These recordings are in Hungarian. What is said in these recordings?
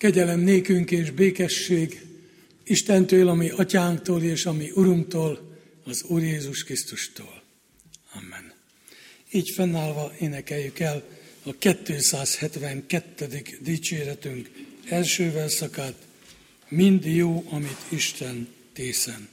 Kegyelem nékünk és békesség Istentől, ami Atyánktól és ami Urunktól, az Úr Jézus Krisztustól. Amen. Így fennállva énekeljük el a 272. dicséretünk első verszakát, mind jó, amit Isten tészen.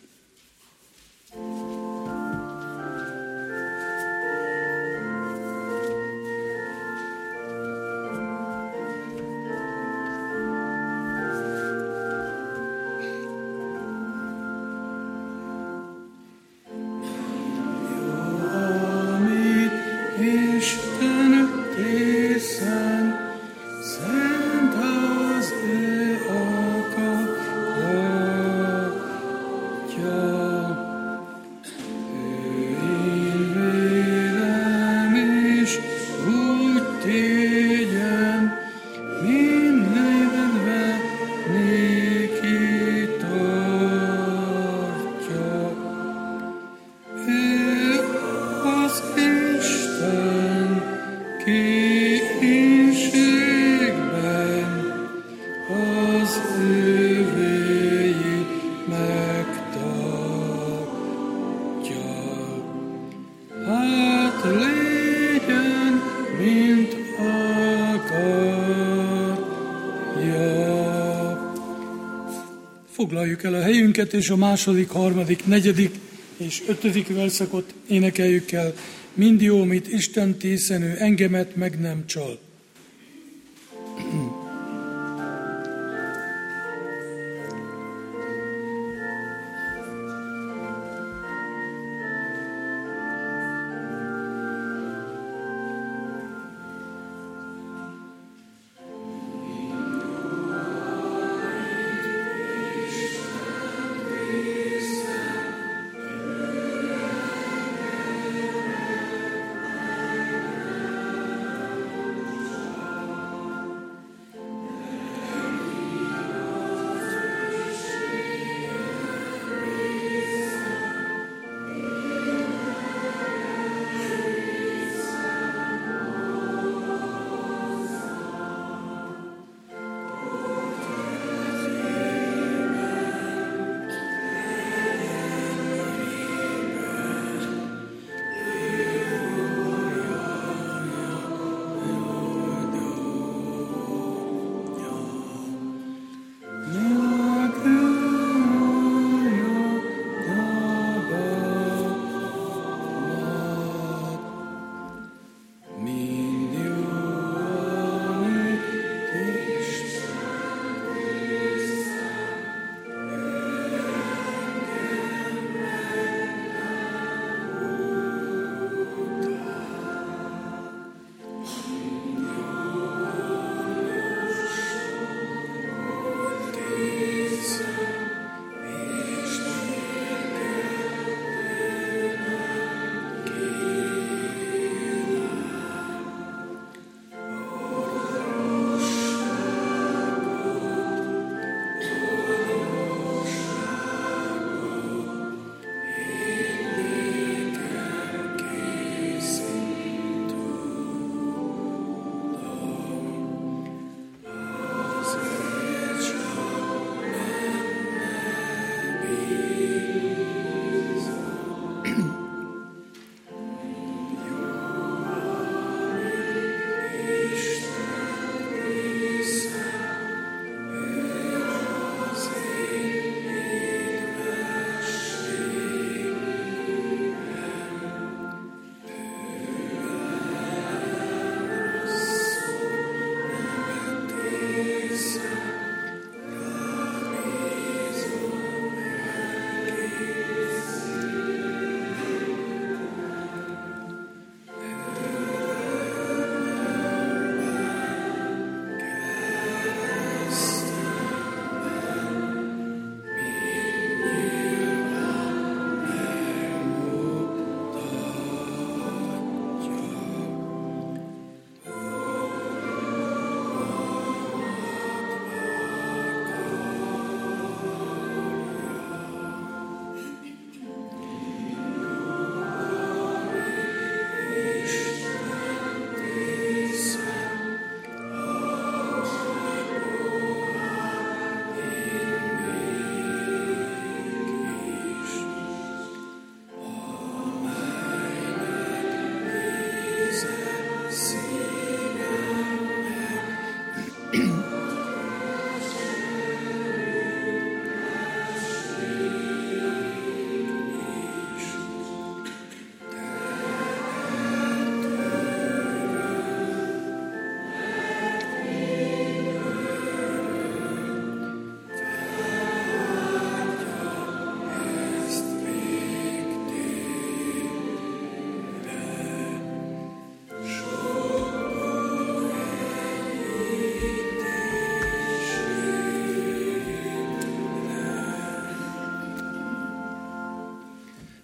Foglaljuk el a helyünket, és a második, harmadik, negyedik és ötödik verszakot énekeljük el. Mind jó, amit Isten tészen, ő engemet meg nem csal.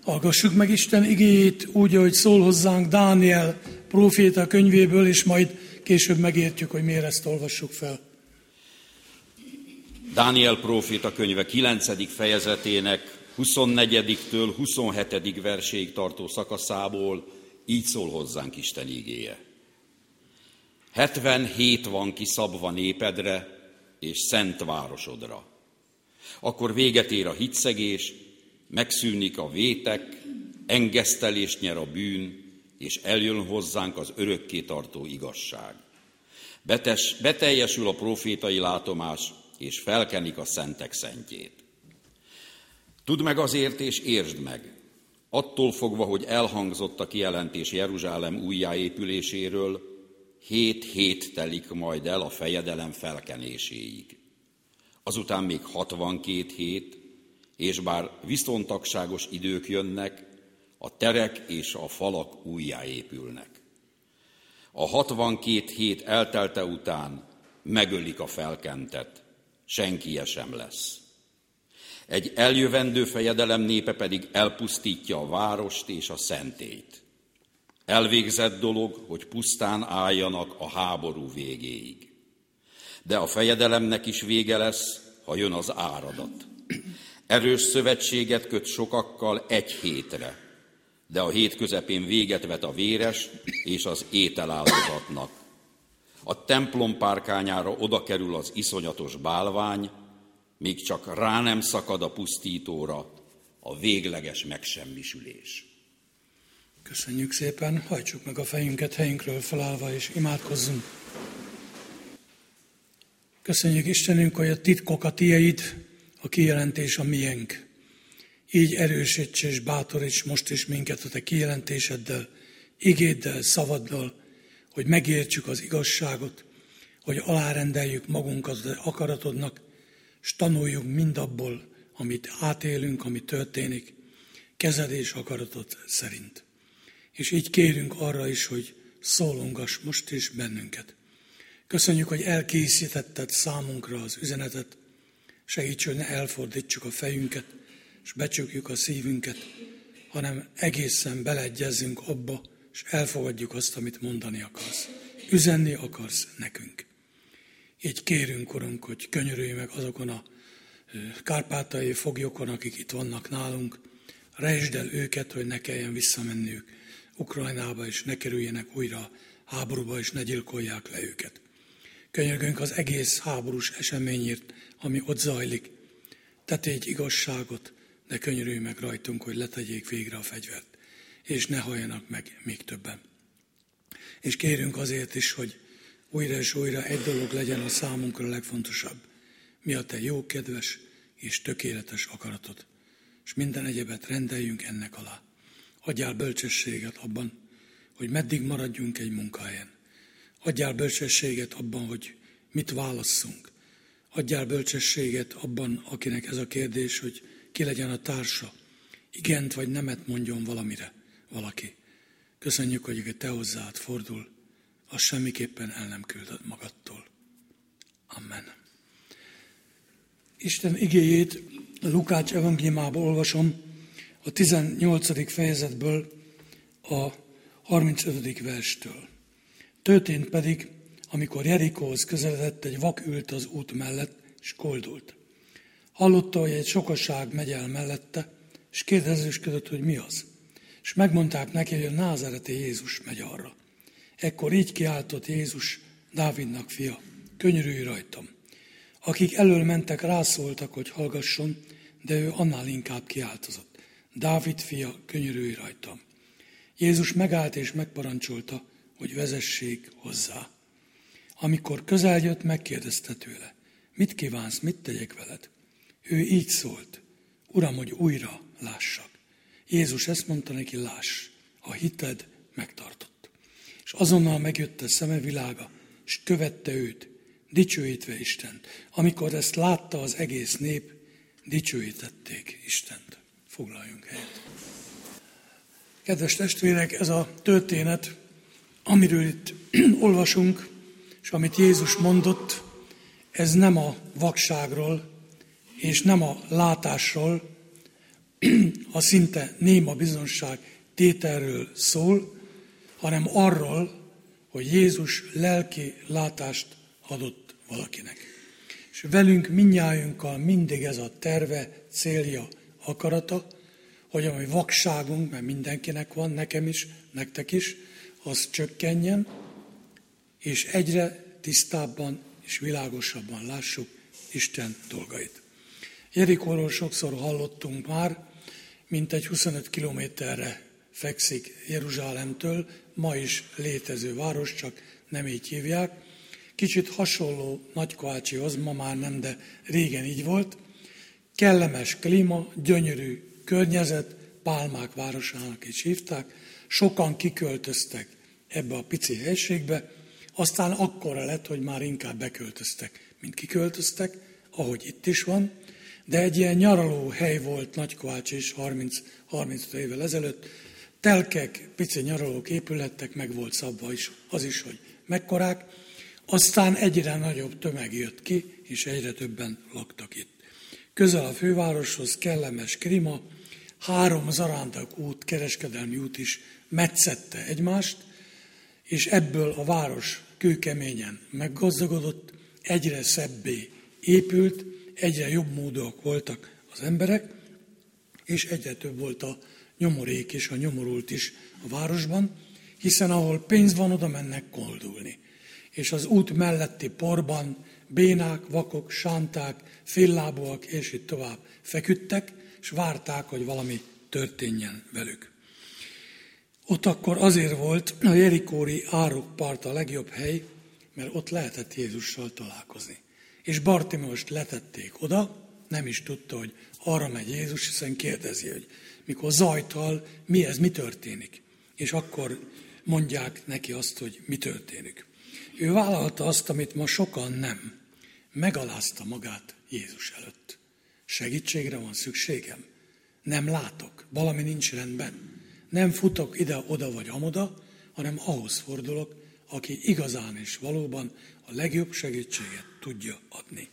Hallgassuk meg Isten igéjét úgy, ahogy szól hozzánk Dániel próféta könyvéből, és majd később megértjük, hogy miért ezt olvassuk fel. Dániel próféta könyve 9. fejezetének 24-től 27. verséig tartó szakaszából így szól hozzánk Isten igéje. 77 van kiszabva népedre és szent városodra. Akkor véget ér a hitszegés, megszűnik a vétek, engesztelést nyer a bűn, és eljön hozzánk az örökké tartó igazság. Beteljesül a prófétai látomás, és felkenik a szentek szentjét. Tudd meg azért, és értsd meg, attól fogva, hogy elhangzott a kijelentés Jeruzsálem újjáépüléséről, 7 hét telik majd el a fejedelem felkenéséig. Azután még 62 hét, és bár viszontagságos idők jönnek, a terek és a falak újjáépülnek. A 62 hét eltelte után megölik a felkentet, senkije sem lesz. Egy eljövendő fejedelem népe pedig elpusztítja a várost és a szentélyt. Elvégzett dolog, hogy pusztán álljanak a háború végéig. De a fejedelemnek is vége lesz, ha jön az áradat. Erős szövetséget köt sokakkal 1 hétre, de a hét közepén véget vet a véres és az ételáldozatnak. A templom párkányára oda kerül az iszonyatos bálvány, míg csak rá nem szakad a pusztítóra a végleges megsemmisülés. Köszönjük szépen, hajtsuk meg a fejünket helyünkről felállva, és imádkozzunk. Köszönjük Istenünk, hogy a titkok a tiéd, a kijelentés a miénk. Így erősíts és bátoríts most is minket a te kijelentéseddel, igéddel, szavaddal, hogy megértsük az igazságot, hogy alárendeljük magunkat az akaratodnak, és tanuljuk mindabból, amit átélünk, ami történik, kezed és akaratod szerint. És így kérünk arra is, hogy szólongass most is bennünket. Köszönjük, hogy elkészítetted számunkra az üzenetet, segíts, hogy ne elfordítsuk a fejünket, és becsukjuk a szívünket, hanem egészen beleegyezzünk abba, és elfogadjuk azt, amit mondani akarsz. Üzenni akarsz nekünk. Így kérünk, Urunk, hogy könyörülj meg azokon a kárpátaljai foglyokon, akik itt vannak nálunk. Rejtsd el őket, hogy ne kelljen visszamenniük Ukrajnába, és ne kerüljenek újra háborúba, és ne gyilkolják le őket. Könyörgünk az egész háborús eseményért, ami ott zajlik. Te tégy igazságot, de könyörülj meg rajtunk, hogy letegyék végre a fegyvert, és ne halljanak meg még többen. És kérünk azért is, hogy újra és újra egy dolog legyen a számunkra a legfontosabb. Mi a te jó, kedves és tökéletes akaratod. És minden egyebet rendeljünk ennek alá. Adjál bölcsességet abban, hogy meddig maradjunk egy munkahelyen. Adjál bölcsességet abban, hogy mit válasszunk. Adjál bölcsességet abban, akinek ez a kérdés, hogy ki legyen a társa. Igent vagy nemet mondjon valamire valaki. Köszönjük, hogy te hozzád fordul, az semmiképpen el nem küldöd magadtól. Amen. Isten igéjét Lukács evangéliumából olvasom, a 18. fejezetből a 35. verstől. Történt pedig, amikor Jerikóhoz közeledett, egy vak ült az út mellett, és koldult. Hallotta, hogy egy sokaság megy el mellette, és kérdezősködött, hogy mi az. És megmondták neki, hogy a názáreti Jézus megy arra. Ekkor így kiáltott Jézus, Dávidnak fia, könyörülj rajtam. Akik elől mentek, rászóltak, hogy hallgasson, de ő annál inkább kiáltozott. Dávid fia, könyörülj rajtam. Jézus megállt és megparancsolta, hogy vezessék hozzá. Amikor közel jött, megkérdezte tőle, mit kívánsz, mit tegyek veled? Ő így szólt, Uram, hogy újra lássak. Jézus ezt mondta neki, láss, a hited megtartott. És azonnal megjött a szeme világa, és követte őt, dicsőítve Istent. Amikor ezt látta az egész nép, dicsőítették Istent. Foglaljunk helyet. Kedves testvérek, ez a történet, amiről itt olvasunk, és amit Jézus mondott, ez nem a vakságról, és nem a látásról, a szinte néma bizonság tételről szól, hanem arról, hogy Jézus lelki látást adott valakinek. És velünk mindnyájunkkal mindig ez a terve, célja, akarata, hogy a mi vakságunk, mert mindenkinek van, nekem is, nektek is, az csökkenjen, és egyre tisztábban és világosabban lássuk Isten dolgait. Jerikóról sokszor hallottunk már, mintegy 25 kilométerre fekszik Jeruzsálemtől, ma is létező város, csak nem így hívják. Kicsit hasonló Nagykovácsihoz, ma már nem, de régen így volt. Kellemes klíma, gyönyörű környezet, pálmák városának is hívták. Sokan kiköltöztek ebbe a pici helységbe, aztán akkora lett, hogy már inkább beköltöztek, mint kiköltöztek, ahogy itt is van. De egy ilyen nyaraló hely volt Nagykovács is 35 évvel ezelőtt. Telkek, pici nyaralók épülettek, meg volt szabva is, az is, hogy mekkorák. Aztán egyre nagyobb tömeg jött ki, és egyre többen laktak itt. Közel a fővároshoz kellemes klíma, 3 zarándak út, kereskedelmi út is metszette egymást, és ebből a város kőkeményen meggazdagodott, egyre szebbé épült, egyre jobb módúak voltak az emberek, és egyre több volt a nyomorék és a nyomorult is a városban, hiszen ahol pénz van, oda mennek koldulni. És az út melletti porban bénák, vakok, sánták, féllábúak, és itt tovább feküdtek, és várták, hogy valami történjen velük. Ott akkor azért volt a jerikói árokpart a legjobb hely, mert ott lehetett Jézussal találkozni. És Bartimeust letették oda, nem is tudta, hogy arra megy Jézus, hiszen kérdezi, hogy mikor zajt hall, mi történik. És akkor mondják neki azt, hogy mi történik. Ő vállalta azt, amit ma sokan nem. Megalázta magát Jézus előtt. Segítségre van szükségem? Nem látok, valami nincs rendben. Nem futok ide-oda vagy amoda, hanem ahhoz fordulok, aki igazán és valóban a legjobb segítséget tudja adni.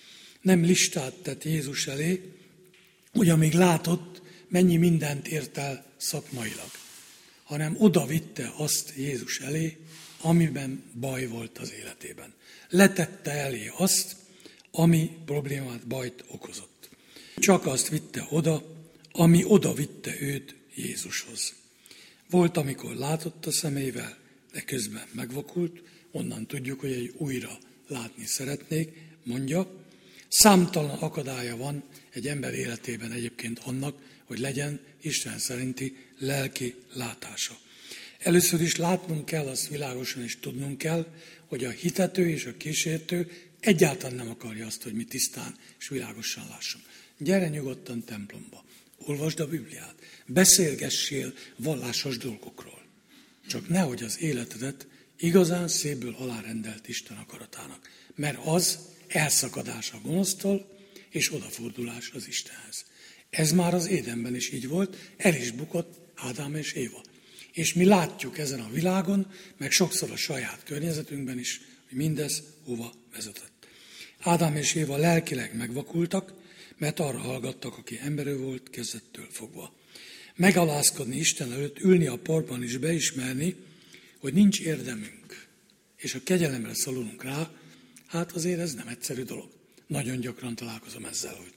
Nem listát tett Jézus elé, hogy amíg látott, mennyi mindent ért el szakmailag, hanem oda vitte azt Jézus elé, amiben baj volt az életében. Letette elé azt, ami problémát, bajt okozott. Csak azt vitte oda, ami oda vitte őt Jézushoz. Volt, amikor látott a szemével, de közben megvakult, onnan tudjuk, hogy egy újra látni szeretnék, mondja. Számtalan akadálya van egy ember életében egyébként annak, hogy legyen Isten szerinti lelki látása. Először is látnunk kell, azt világosan is tudnunk kell, hogy a hitető és a kísértő egyáltalán nem akarja azt, hogy mi tisztán és világosan lássunk. Gyere nyugodtan templomba, olvasd a Bibliát, beszélgessél vallásos dolgokról. Csak nehogy az életedet igazán szépből alárendelt Isten akaratának, mert az elszakadás a gonosztól és odafordulás az Istenhez. Ez már az Édenben is így volt, el is bukott Ádám és Éva. És mi látjuk ezen a világon, meg sokszor a saját környezetünkben is, hogy mindez hova vezetett. Ádám és Éva lelkileg megvakultak, mert arra hallgattak, aki emberő volt kezdettől fogva. Megalázkodni Isten előtt, ülni a porban és beismerni, hogy nincs érdemünk, és a kegyelemre szorulunk rá, hát azért ez nem egyszerű dolog. Nagyon gyakran találkozom ezzel, hogy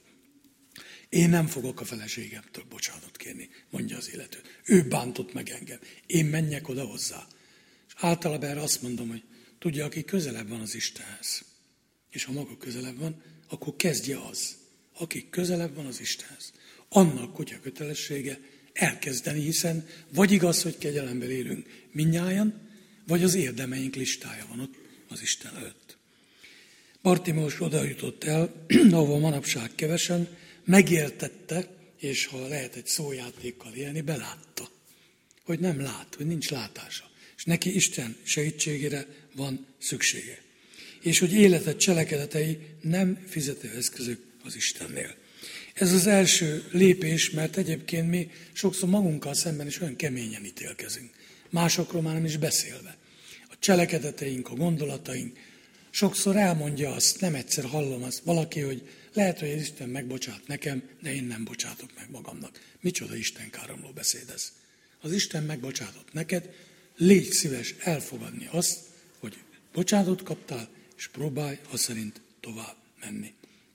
én nem fogok a feleségemtől bocsánatot kérni, mondja az illető. Ő bántott meg engem, én menjek oda hozzá. És általában erre azt mondom, hogy tudja, aki közelebb van az Istenhez, és ha maga közelebb van, akkor kezdje az, aki közelebb van az Istenhez. Annak kutya kötelessége elkezdeni, hiszen vagy igaz, hogy kegyelemben élünk mindnyájan, vagy az érdemeink listája van ott az Isten előtt. Bartimeus oda jutott el, ahova manapság kevesen, megértette, és ha lehet egy szójátékkal élni, belátta, hogy nem lát, hogy nincs látása. És neki Isten segítségére van szüksége. És hogy életed cselekedetei nem fizetőeszközök az Istennél. Ez az első lépés, mert egyébként mi sokszor magunkkal szemben is olyan keményen ítélkezünk. Másokról már nem is beszélve. A cselekedeteink, a gondolataink Sokszor elmondja azt, nem egyszer hallom azt valaki, hogy lehet, hogy az Isten megbocsát nekem, de én nem bocsátok meg magamnak. Micsoda Isten káromló beszéd ez? Az Isten megbocsátott neked, légy szíves elfogadni azt, hogy bocsánatot kaptál, és próbálj azt szerint tovább menni.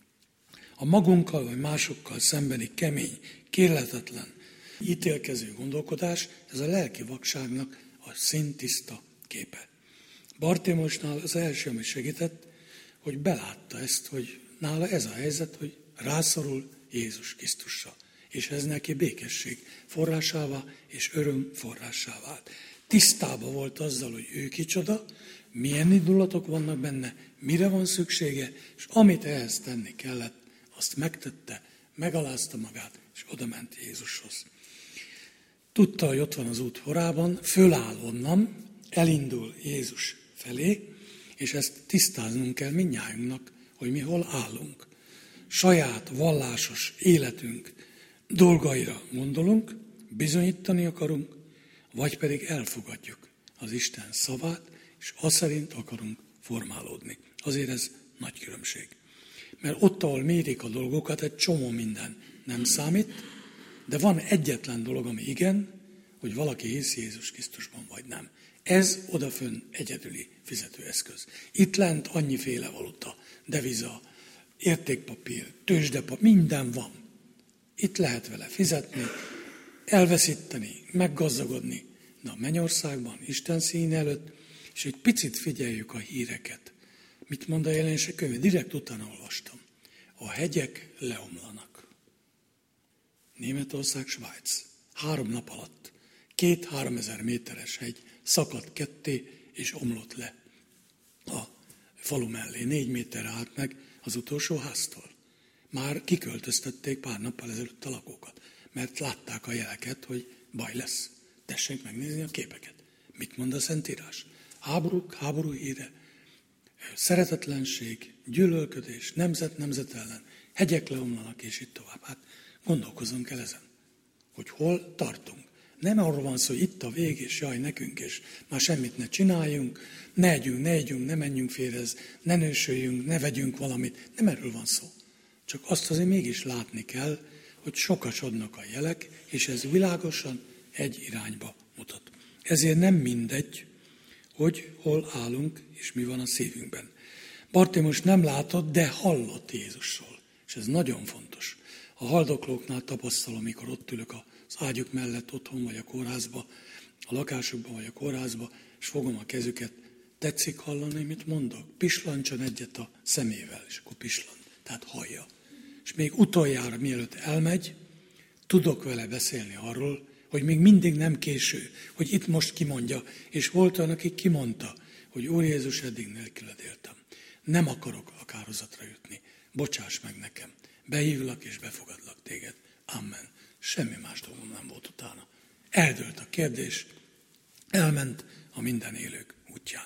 A magunkkal vagy másokkal szembeni kemény, kérletetlen, ítélkező gondolkodás, ez a lelki vakságnak a színtiszta képe. Bartémosnál az első, ami segített, hogy belátta ezt, hogy nála ez a helyzet, hogy rászorul Jézus Krisztusra. És ez neki békesség forrásává és öröm forrássá vált. Tisztában volt azzal, hogy ő kicsoda, milyen indulatok vannak benne, mire van szüksége, és amit ehhez tenni kellett, azt megtette, megalázta magát, és odament Jézushoz. Tudta, hogy ott van az út horában, föláll onnan, elindul Jézus felé, és ezt tisztáznunk kell mindnyájunknak, hogy mi hol állunk. Saját vallásos életünk dolgaira gondolunk, bizonyítani akarunk, vagy pedig elfogadjuk az Isten szavát, és azt szerint akarunk formálódni. Azért ez nagy különbség. Mert ott, ahol mérik a dolgokat, egy csomó minden nem számít, de van egyetlen dolog, ami igen, hogy valaki hisz Jézus Krisztusban, vagy nem. Ez odafönn egyedüli fizetőeszköz. Itt lent annyiféle valuta, deviza, értékpapír, tőzsdepapír, minden van. Itt lehet vele fizetni, elveszíteni, meggazdagodni, de a mennyországban, Isten színe előtt, és egy picit figyeljük a híreket. Mit mond a Jelenések könyve? Direkt utána olvastam. A hegyek leomlanak. Németország, Svájc. 3 nap alatt 2-3 ezer méteres hegy szakadt ketté, és omlott le a falu mellé. 4 méterre állt meg az utolsó háztól. Már kiköltöztették pár nappal ezelőtt a lakókat, mert látták a jeleket, hogy baj lesz. Tessék megnézni a képeket. Mit mond a Szentírás? Háborúk, háború híre, szeretetlenség, gyűlölködés, nemzet ellen, hegyek leomlanak, és itt tovább. Hát gondolkozunk el ezen, hogy hol tartunk. Nem arról van szó, hogy itt a vég, és jaj, nekünk, és már semmit ne csináljunk, ne együnk, ne menjünk férhez, ne nősöljünk, ne vegyünk valamit. Nem erről van szó. Csak azt azért mégis látni kell, hogy sokasodnak a jelek, és ez világosan egy irányba mutat. Ezért nem mindegy, hogy hol állunk, és mi van a szívünkben. Bartémos nem látott, de hallott Jézusról. És ez nagyon fontos. A haldoklóknál tapasztalom, amikor ott ülök az ágyuk mellett otthon, vagy a kórházba, a lakásukban, vagy a kórházba, és fogom a kezüket. Tetszik hallani, mit mondok? Pislancson egyet a szemével, és akkor pislant. Tehát hallja. És még utoljára, mielőtt elmegy, tudok vele beszélni arról, hogy még mindig nem késő, hogy itt most kimondja, és volt olyan, aki kimondta, hogy Úr Jézus, eddig nélküled éltem. Nem akarok a kárhozatra jutni. Bocsáss meg nekem. Behívlak és befogadlak téged. Amen. Semmi más dolgom nem volt utána. Eldőlt a kérdés, elment a minden élők útján.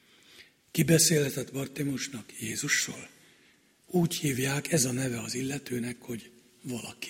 Ki beszélhetett Bartémosnak? Jézusról. Úgy hívják, ez a neve az illetőnek, hogy valaki.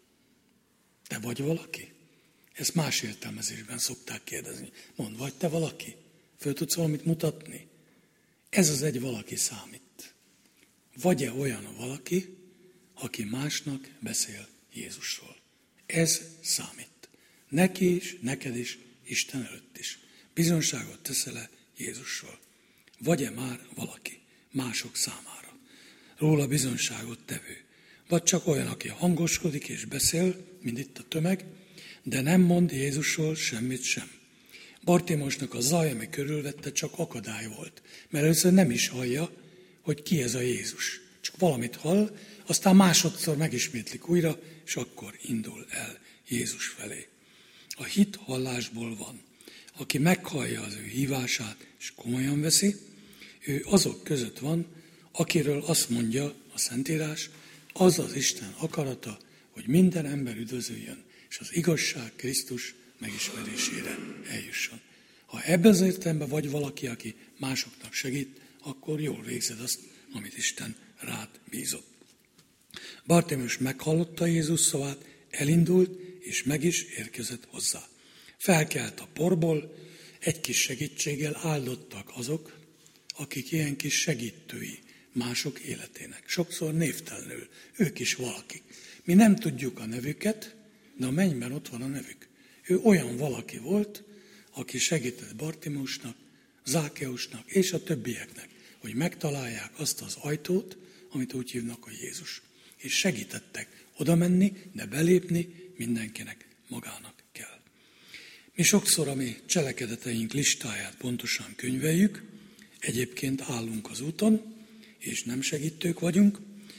Te vagy valaki? Ezt más értelmezésben szokták kérdezni. Mondd, vagy te valaki? Föl tudsz valamit mutatni? Ez az egy valaki számít. Vagy-e olyan a valaki, aki másnak beszél Jézusról? Ez számít. Neki is, neked is, Isten előtt is. Bizonságot teszel-e Jézusról? Vagy-e már valaki mások számára? Róla bizonságot tevő. Vagy csak olyan, aki hangoskodik és beszél, mint itt a tömeg, de nem mond Jézusról semmit sem. Bartémosnak a zaj, ami körülvette, csak akadály volt. Mert először nem is hallja, hogy ki ez a Jézus. Csak valamit hall, aztán másodszor megismétlik újra, és akkor indul el Jézus felé. A hit hallásból van. Aki meghallja az ő hívását, és komolyan veszi, ő azok között van, akiről azt mondja a Szentírás, az az Isten akarata, hogy minden ember üdvözöljön, és az igazság Krisztus megismerésére eljusson. Ha ebben az értelemben vagy valaki, aki másoknak segít, akkor jól végzed azt, amit Isten rád bízott. Bartémos meghallotta Jézus szavát, elindult, és meg is érkezett hozzá. Felkelt a porból, egy kis segítséggel áldottak azok, akik ilyen kis segítői mások életének. Sokszor névtelenül, ők is valakik. Mi nem tudjuk a nevüket, de a mennyben ott van a nevük. Ő olyan valaki volt, aki segített Bartimeusnak, Zákeusnak és a többieknek, hogy megtalálják azt az ajtót, amit úgy hívnak, hogy Jézus. És segítettek oda menni, de belépni mindenkinek magának kell. Mi sokszor a mi cselekedeteink listáját pontosan könyveljük, egyébként állunk az úton, és nem segítők vagyunk.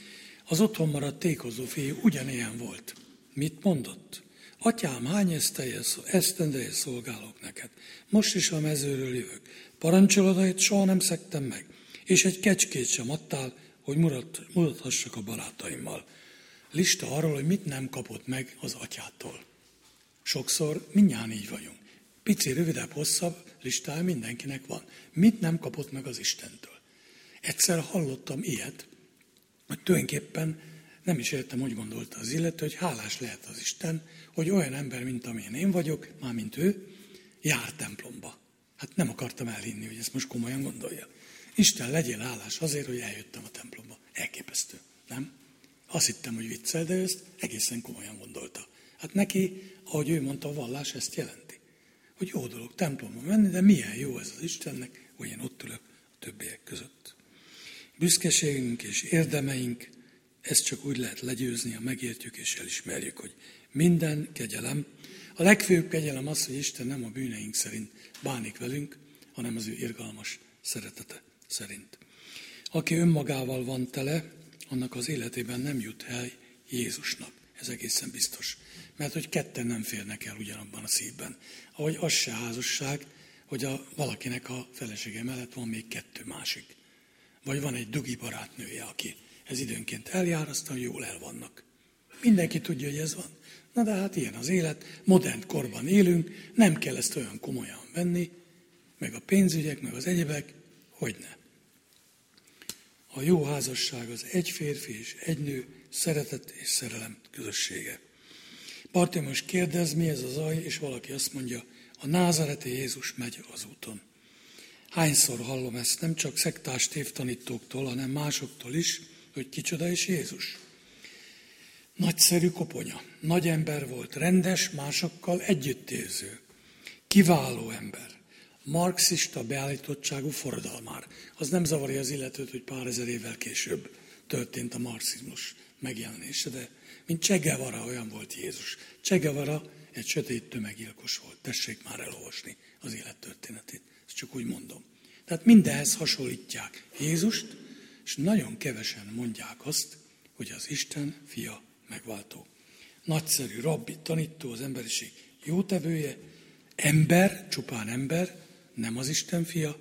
Az otthon maradt tékozó fiú ugyanilyen volt. Mit mondott? Atyám, hány esztendeje szolgálok neked? Most is a mezőről jövök. Parancsoladait soha nem szektem meg, és egy kecskét sem adtál, hogy murathassak a barátaimmal. Lista arról, hogy mit nem kapott meg az atyától. Sokszor mindjárt így vagyunk. Pici, rövidebb, hosszabb listája mindenkinek van. Mit nem kapott meg az Istentől? Egyszer hallottam ilyet, hogy tulajdonképpen nem is értem, hogy gondolta az illető, hogy hálás lehet az Isten, hogy olyan ember, mint amilyen én vagyok, mármint ő, jár templomba. Hát nem akartam elhinni, hogy ezt most komolyan gondolja. Isten, legyél hálás azért, hogy eljöttem a templomba. Elképesztő, nem? Azt hittem, hogy viccel, de ő ezt egészen komolyan gondolta. Hát neki, ahogy ő mondta, a vallás ezt jelenti. Hogy jó dolog templomba menni, de milyen jó ez az Istennek, hogy én ott ülök a többiek között. Büszkeségünk és érdemeink, ezt csak úgy lehet legyőzni, ha megértjük és elismerjük, hogy minden kegyelem, a legfőbb kegyelem az, hogy Isten nem a bűneink szerint bánik velünk, hanem az ő irgalmas szeretete szerint. Aki önmagával van tele, annak az életében nem jut hely Jézusnak. Ez egészen biztos. Mert hogy ketten nem férnek el ugyanabban a szívben. Ahogy az se házasság, hogy valakinek a felesége mellett van még kettő másik. Vagy van egy dugi barátnője, aki ez időnként eljár, aztán jól el vannak. Mindenki tudja, hogy ez van. Na de hát ilyen az élet, modern korban élünk, nem kell ezt olyan komolyan venni, meg a pénzügyek, meg az egyebek, hogyne. A jó házasság az egy férfi és egy nő szeretet és szerelem közössége. Bartimeus kérdez, mi ez a zaj, és valaki azt mondja, a názareti Jézus megy az úton. Hányszor hallom ezt nem csak szektás tévtanítóktól, hanem másoktól is, hogy kicsoda is Jézus. Nagyszerű koponya, nagy ember volt, rendes, másokkal együttérző, kiváló ember, marxista beállítottságú forradalmár. Az nem zavarja az illetőt, hogy pár ezer évvel később történt a marxizmus megjelenése, de mint Che Guevara olyan volt Jézus. Che Guevara egy sötét tömeggyilkos volt. Tessék már elolvasni az élettörténetét. Ezt csak úgy mondom. Tehát mindenhez hasonlítják Jézust, és nagyon kevesen mondják azt, hogy az Isten fia megváltó. Nagyszerű rabbi, tanító, az emberiség jótevője, ember, csupán ember, nem az Isten fia,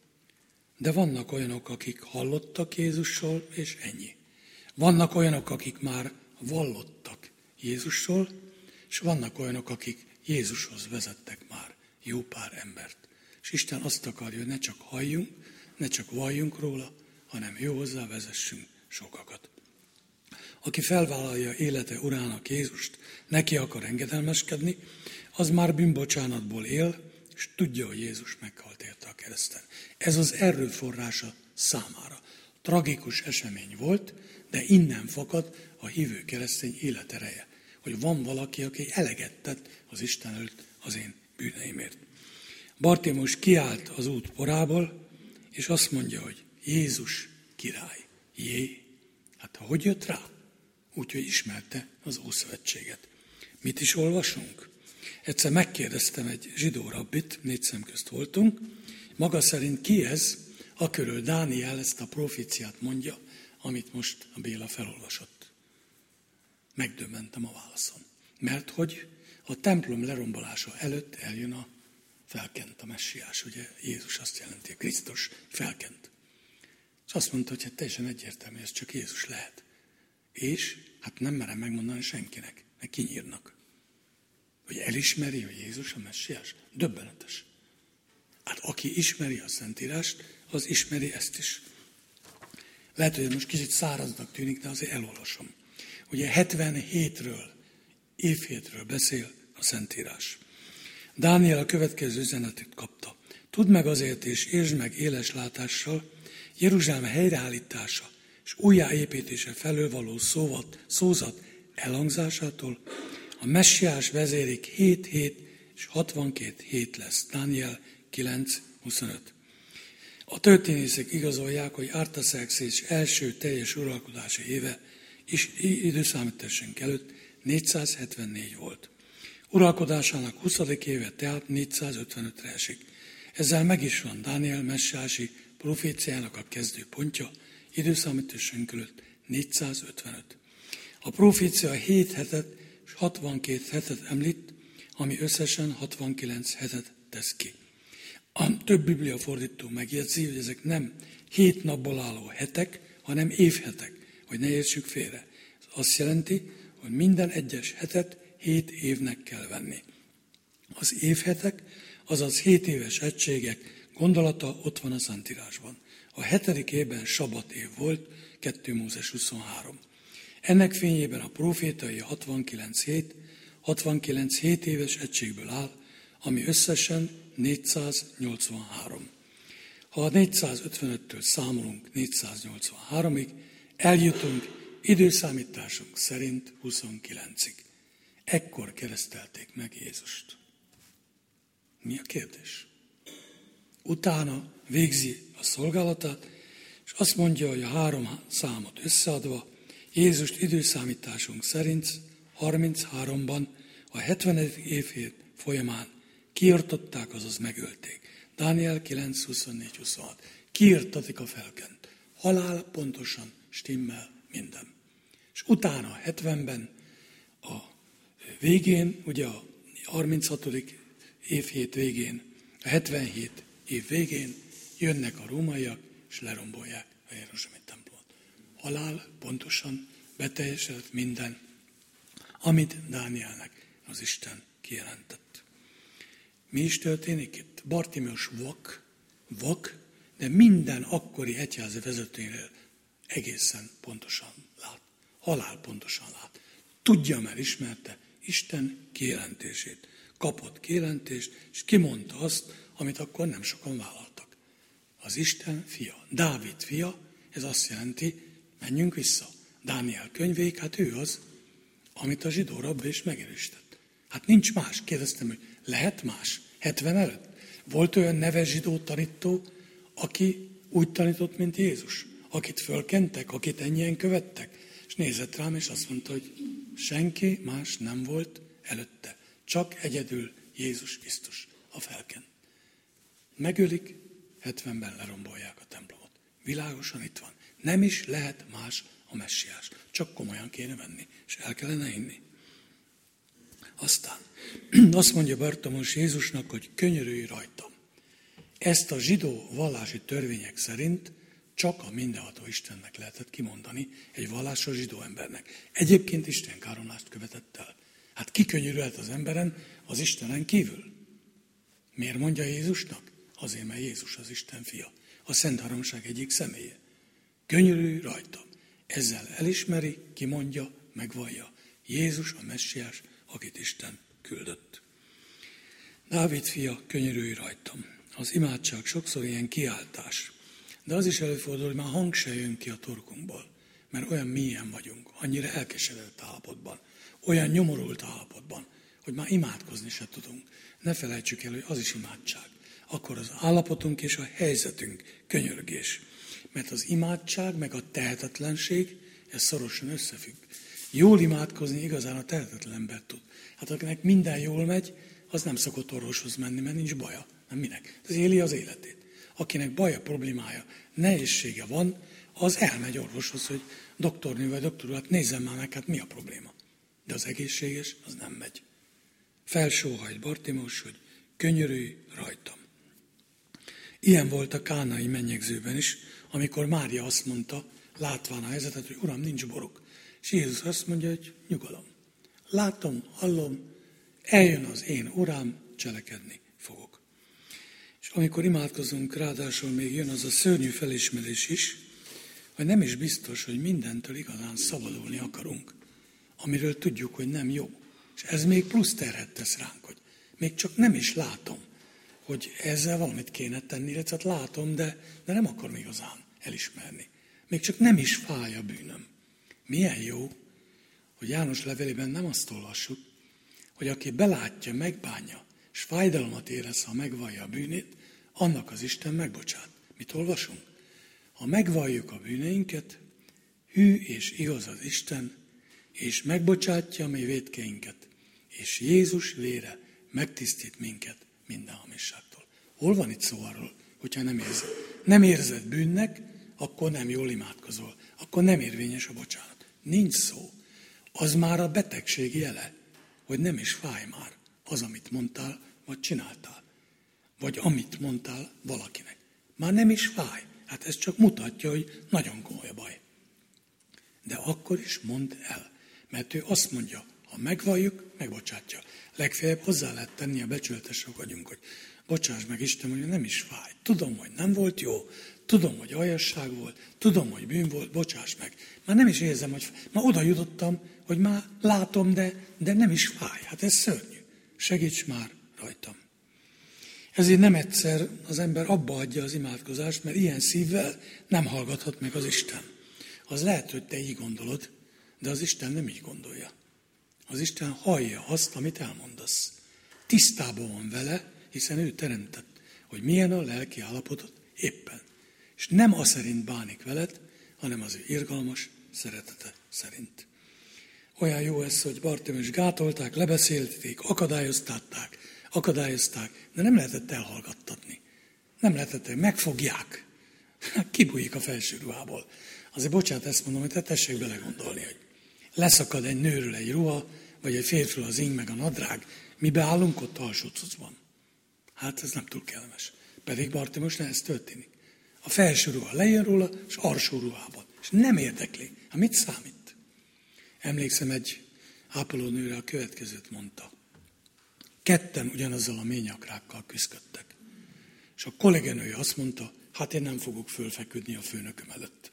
de vannak olyanok, akik hallottak Jézusról, és ennyi. Vannak olyanok, akik már vallottak Jézusról, és vannak olyanok, akik Jézushoz vezettek már jó pár embert. És Isten azt akarja, hogy ne csak halljunk, ne csak valljunk róla, hanem jó hozzá vezessünk sokakat. Aki felvállalja élete urának Jézust, neki akar engedelmeskedni, az már bűnbocsánatból él, és tudja, hogy Jézus meghalt érte a kereszten. Ez az erőforrása számára. Tragikus esemény volt, de innen fakad a hívő keresztény életereje, hogy van valaki, aki eleget tett az Isten előtt az én bűneimért. Bartimeus kiállt az út porából, és azt mondja, hogy Jézus király. Hát hogy jött rá? Úgyhogy ismerte az Ószövetséget. Mit is olvasunk? Egyszer megkérdeztem egy zsidó rabbit, 4 szem közt voltunk, maga szerint ki ez, akiről Dániel ezt a proféciát mondja, amit most a Béla felolvasott. Megdöbbentem a válaszon. Mert hogy a templom lerombolása előtt eljön a felkent, a messiás, ugye Jézus azt jelenti, a Krisztus felkent. És azt mondta, hogy hát teljesen egyértelmű, ez csak Jézus lehet. És hát nem merem megmondani senkinek, mert kinyírnak. Hogy elismeri, hogy Jézus a messiás. Döbbenetes. Hát aki ismeri a Szentírást, az ismeri ezt is. Lehet, hogy most kicsit száraznak tűnik, de azért elolvasom. Ugye 77-ről, évhétről beszél a Szentírás. Dániel a következő üzenetet kapta. Tudd meg azért és értsd meg éles látással, Jeruzsálem helyreállítása és újjáépítése felől való szózat elhangzásától a messiás vezérik 7 hét és 62 hét lesz. Dániel 9:25. A történészek igazolják, hogy Artaxerxés első teljes uralkodási éve és időszámításunk előtt 474 volt. Uralkodásának 20. éve tehát 455-re esik. Ezzel meg is van Dániel messiási proféciának a kezdőpontja, időszámításunk előtt 455. A profécia 7 hetet és 62 hetet említ, ami összesen 69 hetet tesz ki. A több bibliafordító megjegyzi, hogy ezek nem 7 napból álló hetek, hanem évhetek, hogy ne értsük félre. Ez azt jelenti, hogy minden egyes hetet 7 évnek kell venni. Az évhetek, azaz 7 éves egységek gondolata ott van a Szentírásban. A 7. évben sabat év volt, 2 Mózes 23. Ennek fényében a profétai 69 7 éves egységből áll, ami összesen 483. Ha a 455-től számolunk 483-ig, eljutunk időszámításunk szerint 29-ig. Ekkor keresztelték meg Jézust. Mi a kérdés? Utána végzi a szolgálatát, és azt mondja, hogy a 3 számot összeadva Jézust időszámításunk szerint 33-ban a 70. évhét folyamán kiirtották, azaz megölték. Dániel 9:24-26. Kiirtatik a felkent. Halál pontosan stimmel minden. És utána 70-ben a végén, ugye a 36. évhét végén, a 77 év végén jönnek a rómaiak, és lerombolják a jeruzsálemi templomot. Halál pontosan beteljesedett minden, amit Dánielnek az Isten kijelentett. Mi is történik itt? Bartimeus vak, de minden akkori egyházi vezetőnél egészen pontosan lát. Halál pontosan lát. Tudja, mert ismerte Isten kijelentését. Kapott kijelentést, és kimondta azt, amit akkor nem sokan vállaltak. Az Isten fia, Dávid fia, ez azt jelenti, menjünk vissza. Dániel könyvéig, hát ő az, amit a zsidó rabbi is megerősített. Hát nincs más. Kérdeztem, hogy lehet más? 70 előtt? Volt olyan neves zsidó tanító, aki úgy tanított, mint Jézus, akit fölkentek, akit ennyien követtek, és nézett rám, és azt mondta, hogy senki más nem volt előtte, csak egyedül Jézus Krisztus, a felkent. Megölik, 70-ben lerombolják a templomot. Világosan itt van. Nem is lehet más a messiás. Csak komolyan kéne venni, és el kellene hinni. Aztán azt mondja Bartimeus Jézusnak, hogy könyörülj rajtam. Ezt a zsidó vallási törvények szerint csak a mindenható Istennek lehetett kimondani, egy vallásos zsidó embernek. Egyébként Isten káromlást követett el. Hát ki könyörülhet az emberen az Istenen kívül? Miért mondja Jézusnak? Azért, mert Jézus az Isten fia. A Szent Háromság egyik személye. Könyörülj rajtam. Ezzel elismeri, kimondja, megvallja. Jézus a messiás, akit Isten küldött. Dávid fia, könyörülj rajtam. Az imádság sokszor ilyen kiáltás. De az is előfordul, hogy már hang se jön ki a torkunkból. Mert olyan mélyen vagyunk, annyira elkeseredett állapotban, olyan nyomorult állapotban, hogy már imádkozni se tudunk. Ne felejtsük el, hogy az is imádság. Akkor az állapotunk és a helyzetünk könyörgés. Mert az imádság meg a tehetetlenség, ez szorosan összefügg. Jól imádkozni igazán a tehetetlen ember tud. Hát akinek minden jól megy, az nem szokott orvoshoz menni, mert nincs baja. Nem minek. Ez éli az életét. Akinek baja, problémája, nehézsége van, az elmegy orvoshoz, hogy doktornő vagy doktor, hát nézzem már meg, hát mi a probléma. De az egészséges, az nem megy. Felsóhajt Bartimeus, hogy könyörülj rajtam. Ilyen volt a kánai mennyegzőben is, amikor Mária azt mondta, látván a helyzetet, hogy Uram, nincs borok. És Jézus azt mondja, hogy nyugalom. Látom, hallom, eljön az én Urám, cselekedni fogok. És amikor imádkozunk, ráadásul még jön az a szörnyű felismerés is, hogy nem is biztos, hogy mindentől igazán szabadulni akarunk, amiről tudjuk, hogy nem jó. És ez még plusz terhet tesz ránk, hogy még csak nem is látom, hogy ezzel valamit kéne tenni, illetve látom, de nem akarom igazán elismerni. Még csak nem is fáj a bűnöm. Milyen jó, hogy János levelében nem azt olvassuk, hogy aki belátja, megbánja, és fájdalmat érez, ha megvallja a bűnét, annak az Isten megbocsát. Mit olvasunk? Ha megvalljuk a bűneinket, hű és igaz az Isten, és megbocsátja a mi vétkeinket, és Jézus vére megtisztít minket minden hamisságtól. Hol van itt szó arról, hogyha nem érzed bűnnek, akkor nem jól imádkozol, akkor nem érvényes a bocsánat. Nincs szó. Az már a betegség jele, hogy nem is fáj már az, amit mondtál, vagy csináltál. Vagy amit mondtál valakinek. Már nem is fáj. Hát ez csak mutatja, hogy nagyon komoly a baj. De akkor is mondd el. Mert ő azt mondja, ha megvalljuk, megbocsátja. Legfeljebb hozzá lehet tenni, a becsületesek vagyunk, hogy bocsáss meg Isten, hogy nem is fáj. Tudom, hogy nem volt jó, tudom, hogy aljasság volt, tudom, hogy bűn volt, bocsáss meg. Már nem is érzem, hogy már oda jutottam, hogy már látom, de nem is fáj. Hát ez szörnyű. Segíts már rajtam. Ezért nem egyszer az ember abba adja az imádkozást, mert ilyen szívvel nem hallgathat meg az Isten. Az lehet, hogy te így gondolod, de az Isten nem így gondolja. Az Isten hallja azt, amit elmondasz. Tisztában van vele, hiszen ő teremtett, hogy milyen a lelki állapotod éppen. És nem az szerint bánik veled, hanem az ő irgalmas szeretete szerint. Olyan jó ez, hogy Bartiméust gátolták, lebeszélték, akadályozták, de nem lehetett elhallgattatni. Nem lehetett, megfogják. Kibújik a felső ruhából. Azért bocsánat, ezt mondom, hogy te tessék belegondolni, hogy leszakad egy nőről egy ruha, vagy egy férfiről az ing meg a nadrág, mi beállunk ott alsó cuccban. Hát ez nem túl kellemes. Pedig Bartiméusnál ez történik. A felső ruha lejön róla, és alsó ruhában. És nem érdekli. Hát mit számít? Emlékszem, egy ápolónőre a következőt mondta. Ketten ugyanazzal a ményakrákkal küzdöttek. És a kolléganője azt mondta, hát én nem fogok fölfeküdni a főnököm előtt.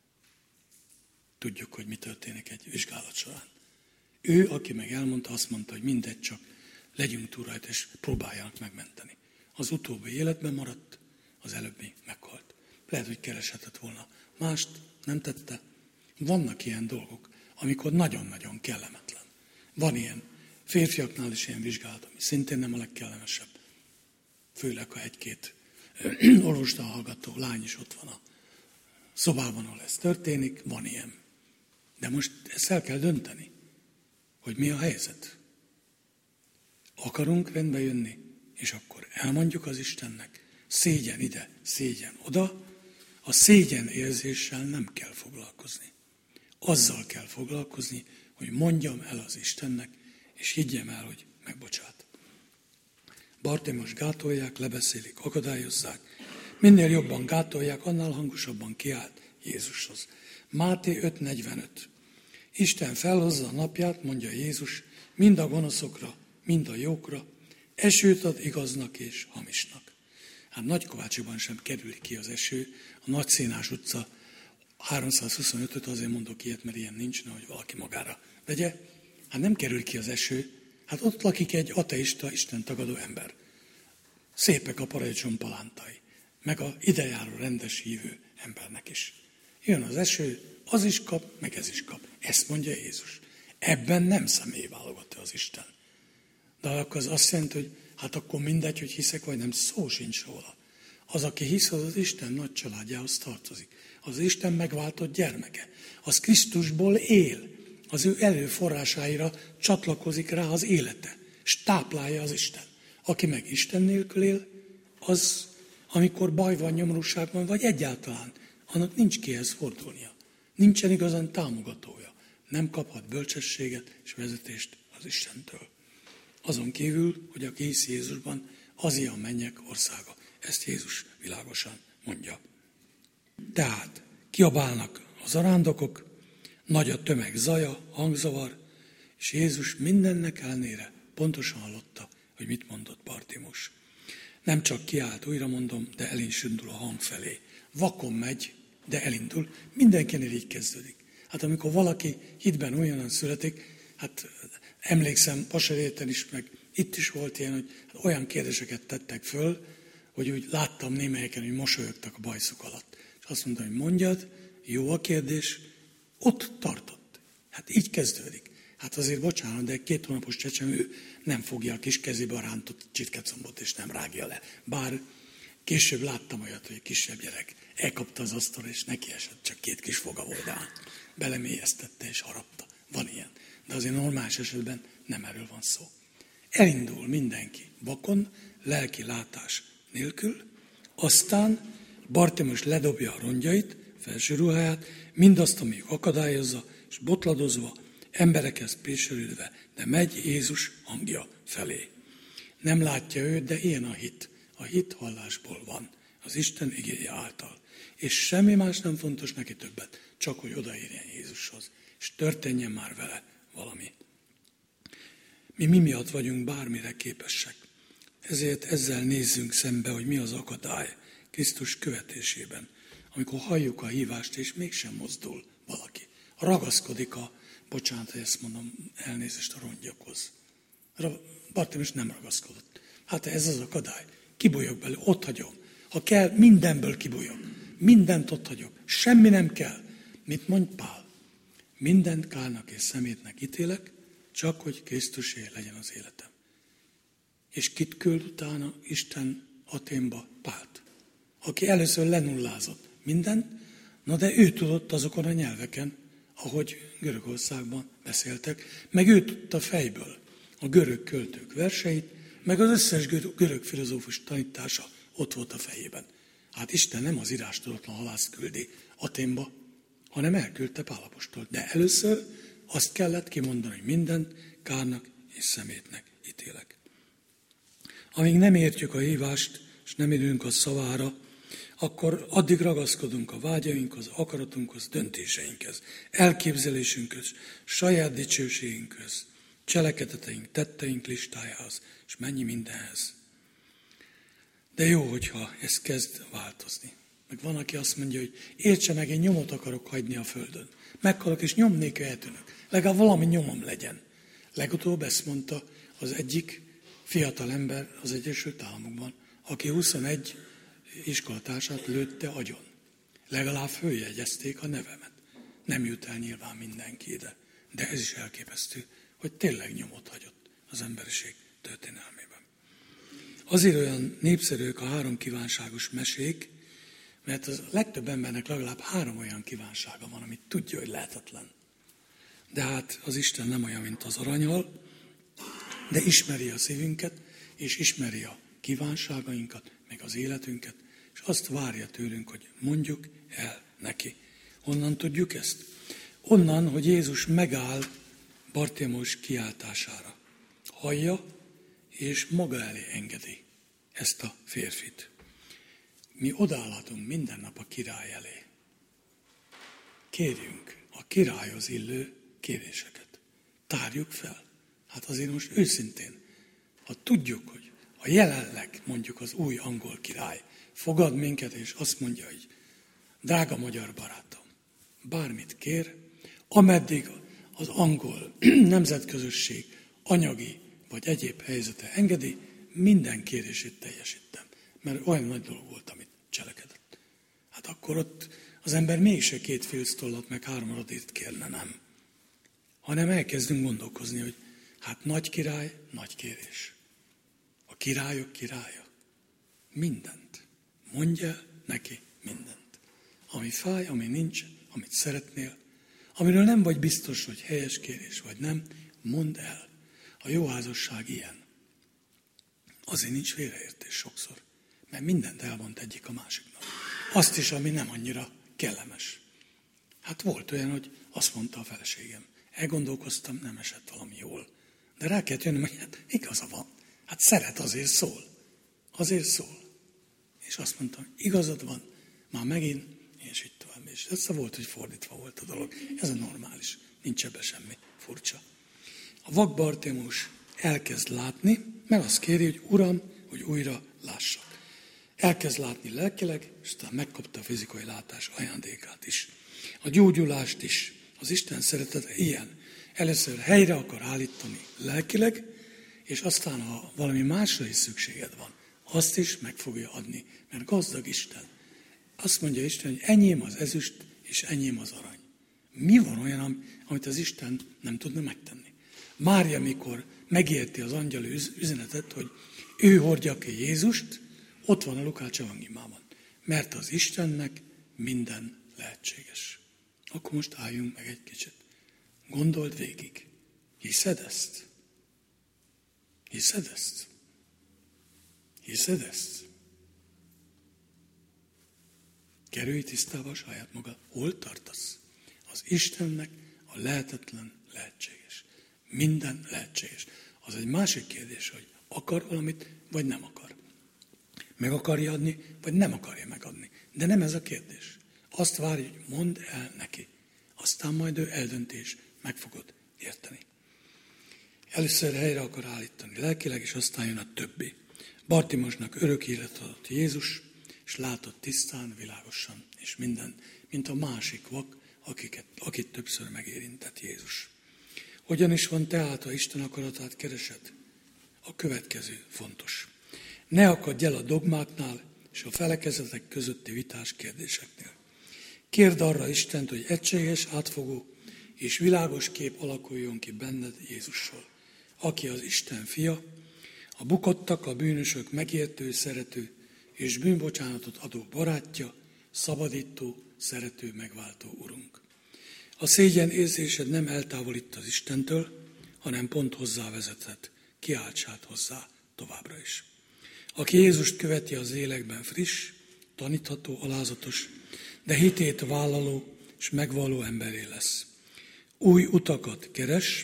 Tudjuk, hogy mi történik egy vizsgálat során. Ő, aki meg elmondta, azt mondta, hogy mindegy, csak legyünk túl rajta, és próbáljanak megmenteni. Az utóbbi életben maradt, az előbbi meghalt. Lehet, hogy kereshetett volna. Mást nem tette. Vannak ilyen dolgok, amikor nagyon-nagyon kellemetlen. Van ilyen. Férfiaknál is ilyen vizsgálat, ami szintén nem a legkellemesebb. Főleg, ha egy-két orvostan hallgató lány is ott van a szobában, ahol ez történik, van ilyen. De most ezt el kell dönteni, hogy mi a helyzet. Akarunk rendbe jönni, és akkor elmondjuk az Istennek, szégyen ide, szégyen oda, a szégyen érzéssel nem kell foglalkozni. Azzal kell foglalkozni, hogy mondjam el az Istennek, és higgyem el, hogy megbocsát. Bartiméust gátolják, lebeszélik, akadályozzák. Minél jobban gátolják, annál hangosabban kiált Jézushoz. Máté 5.45. Isten felhozza a napját, mondja Jézus, mind a gonoszokra, mind a jókra, esőt ad igaznak és hamisnak. Hát Nagykovácsiban sem kerül ki az eső, a Nagyszénás utca 325-öt azért mondok ilyet, mert ilyen nincs, nehogy valaki magára vegye. Hát nem kerül ki az eső, hát ott lakik egy ateista, istentagadó ember. Szépek a paradicsom palántai, meg a idejáró rendes hívő embernek is. Jön az eső, az is kap, meg ez is kap. Ezt mondja Jézus. Ebben nem személyválogató az Isten. De akkor az azt jelenti, hogy hát akkor mindegy, hogy hiszek, vagy nem, szó sincs róla. Az, aki hisz, az Isten nagy családjához tartozik. Az Isten megváltott gyermeke. Az Krisztusból él. Az ő erőforrásáira csatlakozik rá az élete. És táplálja az Isten. Aki meg Isten nélkül él, az, amikor baj van, nyomorúság van, vagy egyáltalán, annak nincs kihez fordulnia. Nincsen igazán támogatója. Nem kaphat bölcsességet és vezetést az Istentől. Azon kívül, hogy aki hisz Jézusban, az ilyen mennyek országa. Ezt Jézus világosan mondja. Tehát kiabálnak a zarándokok, nagy a tömeg zaja, hangzavar, és Jézus mindennek ellenére pontosan hallotta, hogy mit mondott Bartiméus. Nem csak kiállt, újra mondom, de el is indul a hang felé. Vakon megy, de elindul. Mindenkinél így kezdődik. Hát amikor valaki hitben olyanan születik, hát emlékszem, Pasaréten is, meg Itt is volt ilyen, hogy olyan kérdéseket tettek föl, hogy úgy láttam némelyeken, hogy mosolyogtak a bajszuk alatt. És azt mondtam, hogy mondjad, jó a kérdés, ott tartott. Hát így kezdődik. Hát azért bocsánat, de egy 2 hónapos csecsemő nem fogja a kis kezébe a rántott csirkecombot, és nem rágja le. Bár később láttam olyat, hogy egy kisebb gyerek elkapta az asztalra, és neki esett, csak 2 kis foga volt rá. Belemélyeztette és harapta. Van ilyen. De azért normális esetben nem erről van szó. Elindul mindenki vakon, lelki látás nélkül, aztán Bartimeus ledobja a rongyait, felső ruháját, mindazt, ami akadályozza, és botladozva, emberekhez préselődve, de megy Jézus hangja felé. Nem látja őt, de ilyen a hit. A hit hallásból van, az Isten igéje által. És semmi más nem fontos neki többet, csak hogy odaérjen Jézushoz, és történjen már vele valami. Mi miatt vagyunk bármire képesek. Ezért ezzel nézzünk szembe, hogy mi az akadály Krisztus követésében. Amikor halljuk a hívást, és mégsem mozdul valaki. Ragaszkodik bocsánat, hogy ezt mondom, elnézést a rongyakhoz. Bartimeus nem ragaszkodott. Hát ez az akadály. Kibújok belőle, ott hagyom. Ha kell, mindenből kibújok. Mindent ott hagyok. Semmi nem kell. Mit mond Pál? Mindent kárnak és szemétnek ítélek, csak hogy Krisztusé legyen az életem. És kit küld utána Isten Athénba? Pált. Aki először lenullázott mindent, na de ő tudott azokon a nyelveken, ahogy Görögországban beszéltek, meg ő tudta fejből a görög költők verseit, meg az összes görög filozófus tanítása ott volt a fejében. Hát Isten nem az írástudatlan halászt küldi Athénba, hanem elküldte Pál apostolt. De először azt kellett kimondani, hogy mindent kárnak és szemétnek ítélek. Amíg nem értjük a hívást, és nem érünk a szavára, akkor addig ragaszkodunk a vágyainkhoz, akaratunkhoz, döntéseinkhez, elképzelésünkhöz, saját dicsőségünkhöz, cselekedeteink, tetteink listájához, és mennyi mindenhez. De jó, hogyha ez kezd változni. Meg van, aki azt mondja, hogy értse meg, én nyomot akarok hagyni a földön. Meghalok, és nyom nélkül eltűnök. Legalább valami nyomom legyen. Legutóbb ezt mondta az egyik fiatal ember az Egyesült Államokban, aki 21 iskolatársát lőtte agyon. Legalább följegyezték a nevemet. Nem jut el nyilván mindenki ide, de ez is elképesztő, hogy tényleg nyomot hagyott az emberiség történelmében. Azért olyan népszerűek a 3 kívánságos mesék, mert az legtöbb embernek legalább 3 olyan kívánsága van, amit tudja, hogy lehetetlen. De hát az Isten nem olyan, mint az aranyhal, de ismeri a szívünket, és ismeri a kívánságainkat, meg az életünket, és azt várja tőlünk, hogy mondjuk el neki. Honnan tudjuk ezt? Onnan, hogy Jézus megáll Bartimeus kiáltására. Hallja, és maga elé engedi ezt a férfit. Mi odaállhatunk minden nap a király elé. Kérjünk a királyhoz illő kéréseket. Tárjuk fel. Hát azért most őszintén, ha tudjuk, hogy a jelenleg mondjuk az új angol király fogad minket, és azt mondja, hogy drága magyar barátom, bármit kér, ameddig az angol nemzetközösség anyagi vagy egyéb helyzete engedi, minden kérését teljesítem. Mert olyan nagy dolog volt, amit cselekedett. Hát akkor ott az ember mégse 2 félctollat meg 3 radírt kérne, nem. Hanem elkezdünk gondolkozni, hogy hát nagy király, nagy kérés. A királyok királya. Mindent. Mondj el neki mindent. Ami fáj, ami nincs, amit szeretnél, amiről nem vagy biztos, hogy helyes kérés vagy nem, mondd el. A jó házasság ilyen. Azért nincs félreértés sokszor, mert mindent elmond egyik a másiknak. Azt is, ami nem annyira kellemes. Hát volt olyan, hogy azt mondta a feleségem, elgondolkoztam, nem esett valami jól. De rá kellett jönnöm, hogy hát igaza van. Hát szeret, azért szól. Azért szól. És azt mondtam, igazad van, már megint, és így tovább. És ez volt, hogy fordítva volt a dolog. Ez a normális. Nincs ebben semmi furcsa. A vak Bartimeus elkezd látni, meg azt kéri, hogy Uram, hogy újra lássak. Elkezd látni lelkileg, és aztán megkapta a fizikai látás ajándékát is. A gyógyulást is. Az Isten szeretete ilyen. Először helyre akar állítani lelkileg, és aztán, ha valami másra is szükséged van, azt is meg fogja adni, mert gazdag Isten. Azt mondja Isten, hogy enyém az ezüst, és enyém az arany. Mi van olyan, amit az Isten nem tudna megtenni? Mária, mikor megérti az angyal üzenetet, hogy ő hordja ki Jézust, ott van a Lukács evangéliumában. Mert az Istennek minden lehetséges. Akkor most álljunk meg egy kicsit. Gondold végig. Hiszed ezt? Hiszed ezt? Hiszed ezt? Kerülj tisztába a saját magad. Hol tartasz? Az Istennek a lehetetlen lehetséges. Minden lehetséges. Az egy másik kérdés, hogy akar valamit, vagy nem akar. Meg akarja adni, vagy nem akarja megadni. De nem ez a kérdés. Azt várja, hogy mondd el neki. Aztán majd ő eldönti, és meg fogod érteni. Először helyre akar állítani lelkileg, és aztán jön a többi. Bartimosnak örök élet adott Jézus, és látott tisztán, világosan, és minden, mint a másik vak, akit többször megérintett Jézus. Hogyan is van tehát, ha Isten akaratát keresed? A következő fontos. Ne akadj el a dogmáknál és a felekezetek közötti vitás kérdéseknél. Kérd arra Istent, hogy egységes, átfogó és világos kép alakuljon ki benned Jézusról, aki az Isten fia, a bukottak, a bűnösök megértő, szerető és bűnbocsánatot adó barátja, szabadító, szerető, megváltó Urunk. A szégyen érzésed nem eltávolít az Istentől, hanem pont hozzá vezethet. Kiálts át hozzá továbbra is. Aki Jézust követi, az lélekben friss, tanítható, alázatos, de hitét vállaló és megvalló emberé lesz. Új utakat keres,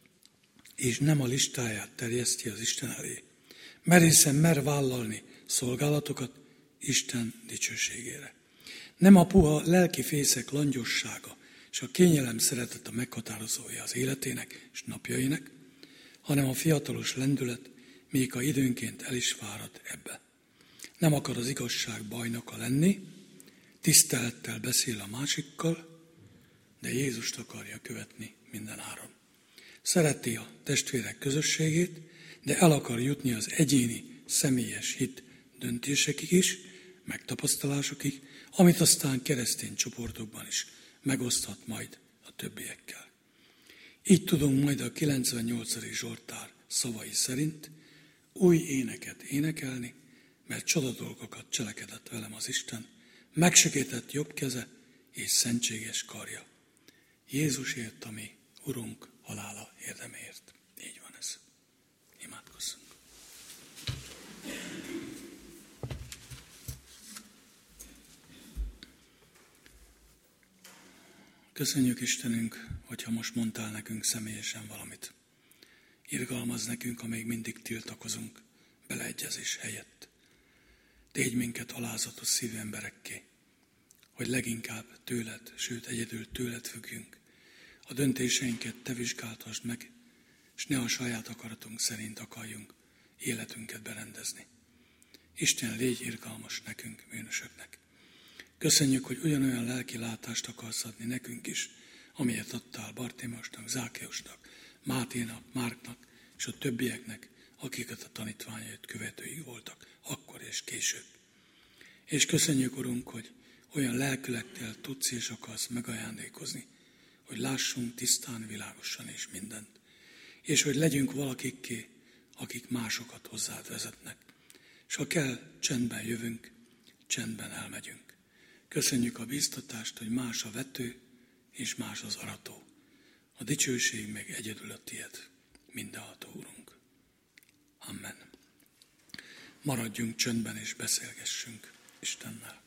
és nem a listáját terjeszti az Isten elé. Merészen mer vállalni szolgálatokat Isten dicsőségére. Nem a puha lelki fészek langyossága és a kényelem szeretet a meghatározója az életének és napjainak, hanem a fiatalos lendület, még ha időnként el is fárad ebbe. Nem akar az igazság bajnoka lenni, tisztelettel beszél a másikkal, de Jézust akarja követni minden áron. Szereti a testvérek közösségét, de el akar jutni az egyéni, személyes hit döntésekig is, megtapasztalásokig, amit aztán keresztény csoportokban is megoszthat majd a többiekkel. Így tudunk majd a 98. Zsoltár szavai szerint új éneket énekelni, mert csodadolgokat cselekedett velem az Isten, megsegített jobb keze és szentséges karja. Jézusért, a mi Urunk halála érdeméért. Így van ez. Imádkozzunk. Köszönjük Istenünk, hogyha most mondtál nekünk személyesen valamit. Irgalmaz nekünk, ha még mindig tiltakozunk beleegyezés helyett. Tégy minket alázatos szívű emberekké, hogy leginkább tőled, sőt egyedül tőled függjünk. A döntéseinket te vizsgáltasd meg, és ne a saját akaratunk szerint akarjunk életünket berendezni. Isten, légy irgalmas nekünk, bűnösöknek. Köszönjük, hogy ugyanolyan lelki látást akarsz adni nekünk is, amilyet adtál Bartimosnak, Zákeusnak, Máténak, Márknak és a többieknek, akiket a tanítványait követői voltak, akkor és később. És köszönjük, Urunk, hogy olyan lelkülettel tudsz és akarsz megajándékozni, hogy lássunk tisztán, világosan és mindent. És hogy legyünk valakikké, akik másokat hozzád vezetnek. És ha kell, csendben jövünk, csendben elmegyünk. Köszönjük a bíztatást, hogy más a vető, és más az arató. A dicsőség meg egyedül a tied, mindenható Urunk. Amen. Maradjunk csöndben és beszélgessünk Istennel.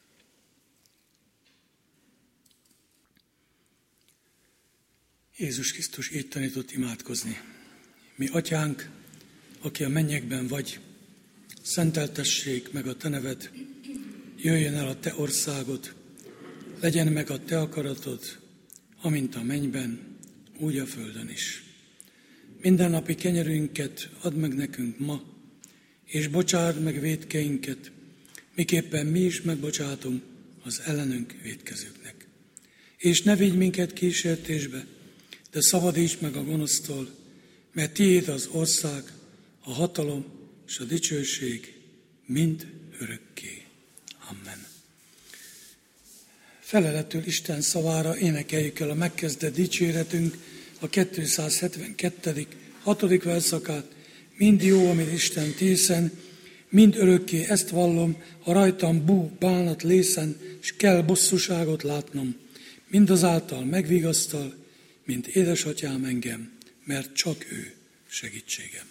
Jézus Krisztus így tanított imádkozni. Mi atyánk, aki a mennyekben vagy, szenteltessék meg a te neved, jöjjön el a te országod, legyen meg a te akaratod, amint a mennyben, úgy a földön is. Mindennapi kenyerünket add meg nekünk ma, és bocsárd meg vétkeinket, miképpen mi is megbocsátunk az ellenünk vétkezőknek. És ne vigy minket kísértésbe, de szabadíts meg a gonosztól, mert tiéd az ország, a hatalom és a dicsőség mind örökké. Amen. Feleletül Isten szavára énekeljük el a megkezdett dicséretünk, a 272. 6. verszakát. Mind jó, amit Isten tészen, mind örökké ezt vallom, ha rajtam bánat lészen, s kell bosszúságot látnom. Mindazáltal megvigasztal, mint édesatyám engem, mert csak ő segítségem.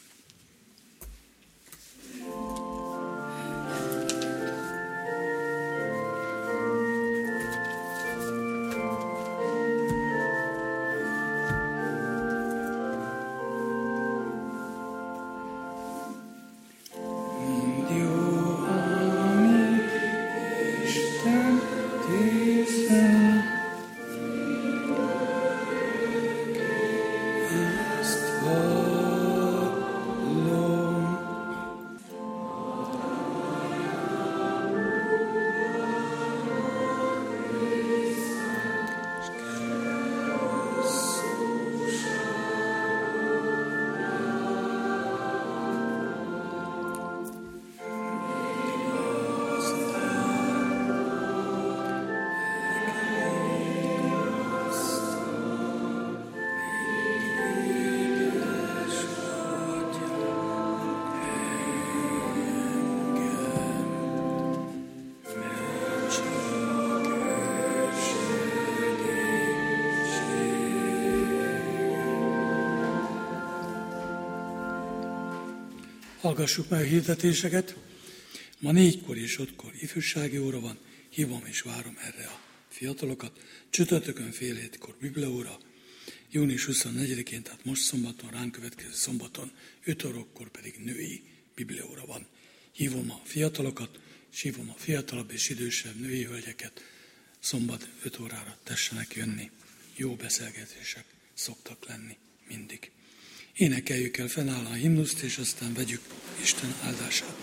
Hallgassuk meg a hirdetéseket. Ma 4-kor és 5-kor ifjúsági óra van. Hívom és várom erre a fiatalokat. Csütörtökön fél 7-kor bibliaóra. Június 24-én, tehát most szombaton, ránk következő szombaton 5 órakor pedig női bibliaóra van. Hívom a fiatalokat, és hívom a fiatalabb és idősebb női hölgyeket. Szombat 5 órára tessenek jönni. Jó beszélgetések szoktak lenni mindig. Énekeljük el fennálló a himnuszt, és aztán vegyük Isten áldását.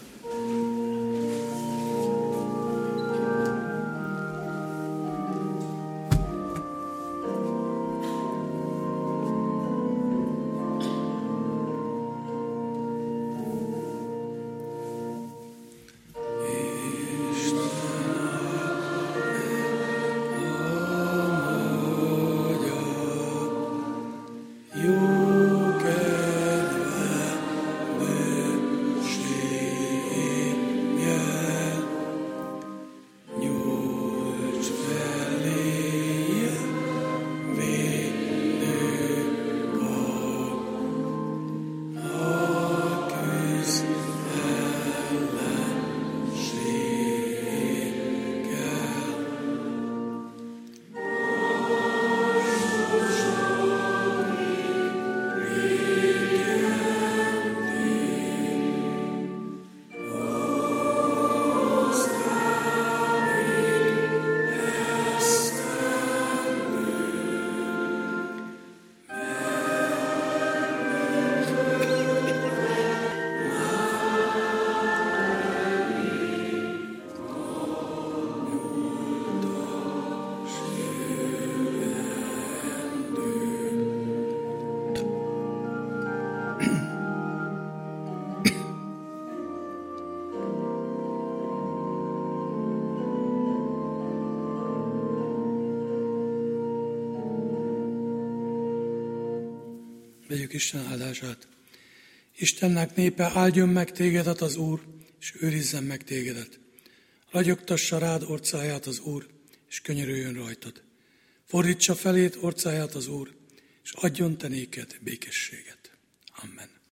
Vegyük Isten áldását. Istennek népe, áldjon meg tégedet az Úr, és őrizzen meg tégedet. Ragyogtassa rád orcáját az Úr, és könyörüljön rajtad. Fordítsa felét orcáját az Úr, és adjon te néked békességet. Amen.